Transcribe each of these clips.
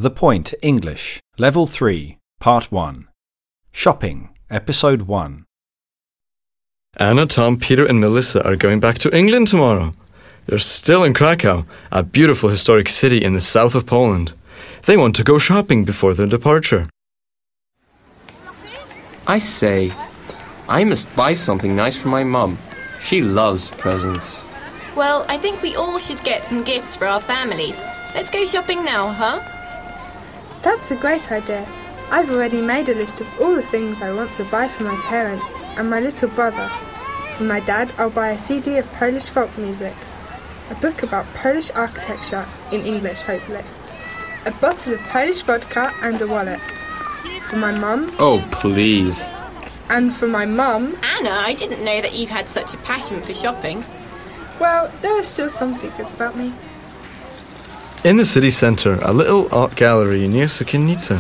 The Point English, Level 3, Part 1. Shopping, Episode 1. Anna, Tom, Peter and Melissa are going back to England tomorrow. They're still in Krakow, a beautiful historic city in the south of Poland. They want to go shopping before their departure. I say, I must buy something nice for my mum. She loves presents. Well, I think we all should get some gifts for our families. Let's go shopping now, huh? That's a great idea. I've already made a list of all the things I want to buy for my parents and my little brother. For my dad, I'll buy a CD of Polish folk music, a book about Polish architecture, in English hopefully, a bottle of Polish vodka and a wallet. For my mum... Oh, please. And for my mum... Anna, I didn't know that you had such a passion for shopping. Well, there are still some secrets about me. In the city centre, a little art gallery near Sukiennice.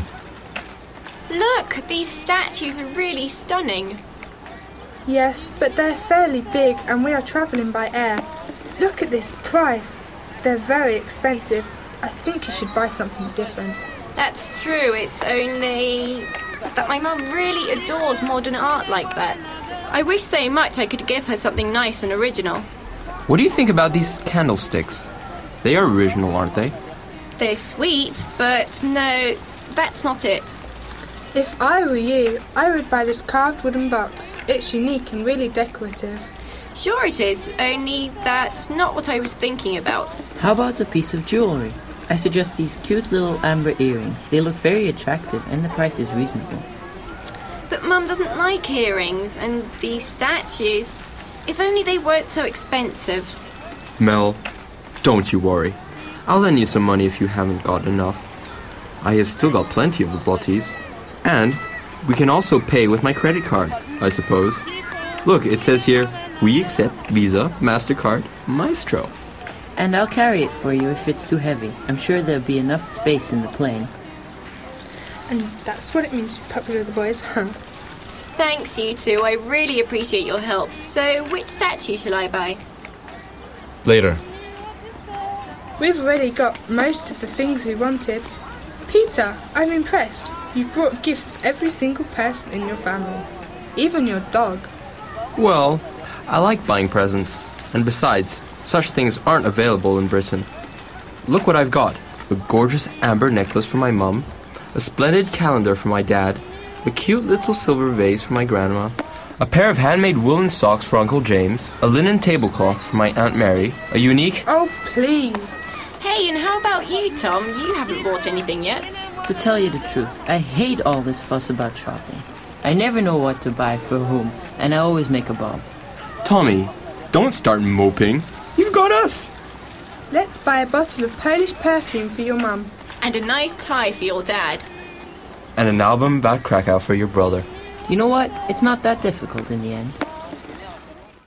Look, these statues are really stunning. Yes, but they're fairly big and we are travelling by air. Look at this price. They're very expensive. I think you should buy something different. That's true, it's only that my mum really adores modern art like that. I wish so much I could give her something nice and original. What do you think about these candlesticks? They are original, aren't they? They're sweet, but no, that's not it. If I were you, I would buy this carved wooden box. It's unique and really decorative. Sure it is, only that's not what I was thinking about. How about a piece of jewellery? I suggest these cute little amber earrings. They look very attractive and the price is reasonable. But Mum doesn't like earrings and these statues. If only they weren't so expensive. Mel, don't you worry. I'll lend you some money if you haven't got enough. I have still got plenty of zlotys. And we can also pay with my credit card, I suppose. Look, it says here, we accept Visa, MasterCard, Maestro. And I'll carry it for you if it's too heavy. I'm sure there'll be enough space in the plane. And that's what it means to be popular with the boys, huh? Thanks, you two. I really appreciate your help. So, which statue shall I buy? Later. We've already got most of the things we wanted. Peter, I'm impressed. You've brought gifts for every single person in your family. Even your dog. Well, I like buying presents. And besides, such things aren't available in Britain. Look what I've got. A gorgeous amber necklace for my mum, a splendid calendar for my dad, a cute little silver vase for my grandma, a pair of handmade woolen socks for Uncle James, a linen tablecloth for my Aunt Mary, a unique... Oh, please. Hey, and how about you, Tom? You haven't bought anything yet. To tell you the truth, I hate all this fuss about shopping. I never know what to buy for whom, and I always make a bomb. Tommy, don't start moping. You've got us. Let's buy a bottle of Polish perfume for your mum. And a nice tie for your dad. And an album about Krakow for your brother. You know what? It's not that difficult in the end.